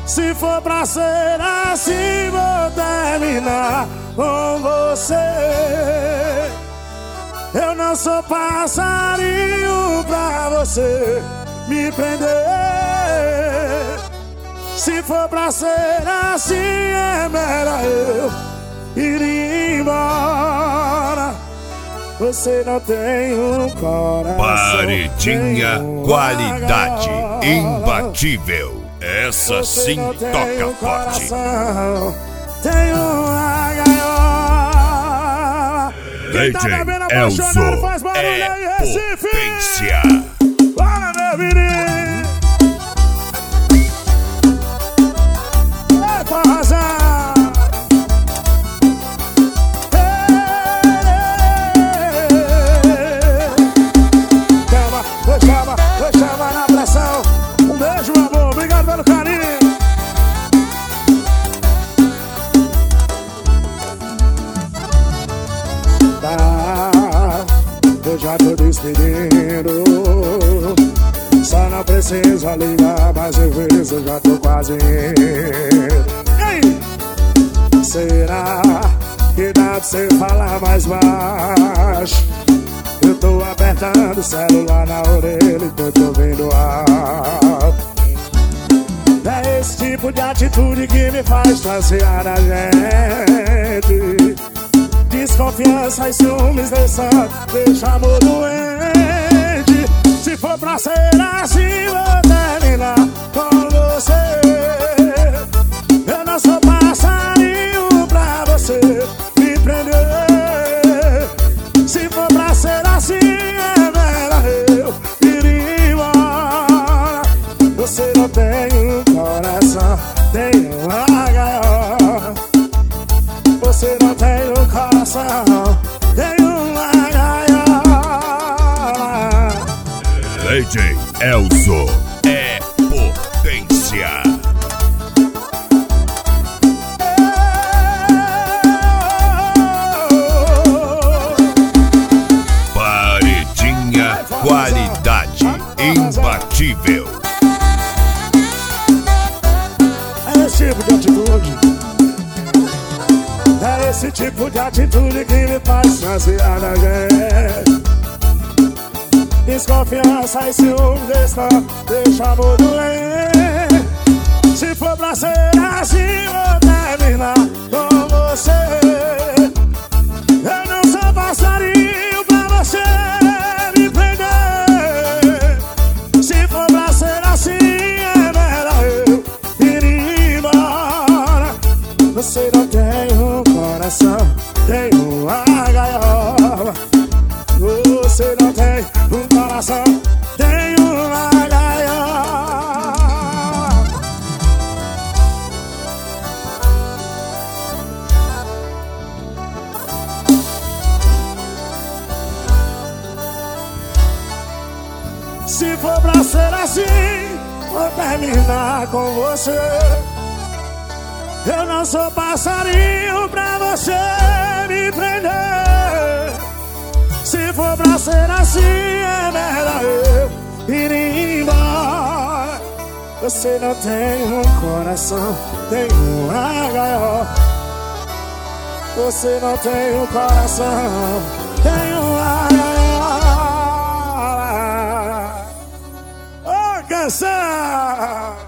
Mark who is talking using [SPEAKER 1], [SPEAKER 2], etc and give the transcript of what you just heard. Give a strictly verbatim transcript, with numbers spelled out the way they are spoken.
[SPEAKER 1] Se for pra ser assim, vou terminar com você. Eu não sou passarinho pra você me prender. Se for pra ser assim, é melhor eu ir embora. Você não tem um coração.
[SPEAKER 2] Paredinha, qualidade imbatível. Essa sim toca
[SPEAKER 1] um
[SPEAKER 2] forte.
[SPEAKER 1] Tem uma gaiola.
[SPEAKER 2] D J Elzo
[SPEAKER 1] faz barulho
[SPEAKER 2] é
[SPEAKER 1] aí, Recife.
[SPEAKER 2] potência.
[SPEAKER 1] Bora, meu menino. É pra arrasar. Chama, vou chamar, vou chamar na pressão. Um beijo, meu amor, obrigado pelo carinho. Tá, eu já tô despedindo. Só não precisa ligar mais vezes, eu já tô quase indo. Ei! Será que dá pra você falar mais baixo? Eu tô apertando o celular na orelha e tô te ouvindo alto. É esse tipo de atitude que me faz distanciar da gente. Desconfiança e ciúmes deixa, deixa amor doente. Se for pra ser assim, vou terminar com você. Eu não sou passarinho pra você me prender. Se for pra ser assim, é melhor eu ir embora. Você não tem um coração, tem uma gaiola. Você não tem um coração, tem uma gaiola.
[SPEAKER 2] D J Elzo é potência. Paredinha, qualidade imbatível.
[SPEAKER 1] É esse tipo de atitude, é esse tipo de atitude que me faz distanciar da gente. Desconfiança e ciúme deixa, deixa amor doente. Se for pra ser assim, vou terminar com você. Eu não sou passarinho pra você me prender. Se for pra ser assim, é melhor eu ir embora. Você não tem um coração, tem uma gaiola. Você não tem um coração, tem uma gaiola. Se for pra ser assim, vou terminar com você. Eu não sou passarinho pra você me prender. Se for pra ser assim, é melhor eu ir embora. Você não tem um coração, tem uma gaiola. Você não tem um coração, tem uma gaiola. Ô, canção!